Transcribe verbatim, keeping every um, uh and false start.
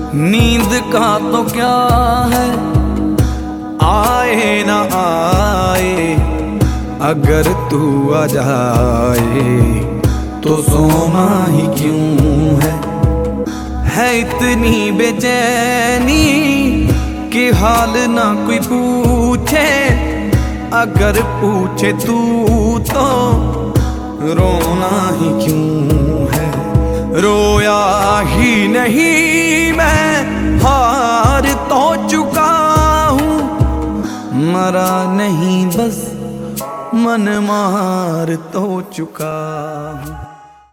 नींद का तो क्या है, आए ना आए, अगर तू आ जाए तो सोना ही क्यों है। है इतनी बेचैनी कि हाल ना कोई पूछे, अगर पूछे तू तो रोना ही क्यों है। रोया ही नहीं मैं, हार तो चुका हूँ, मरा नहीं बस मन मार तो चुका हूँ।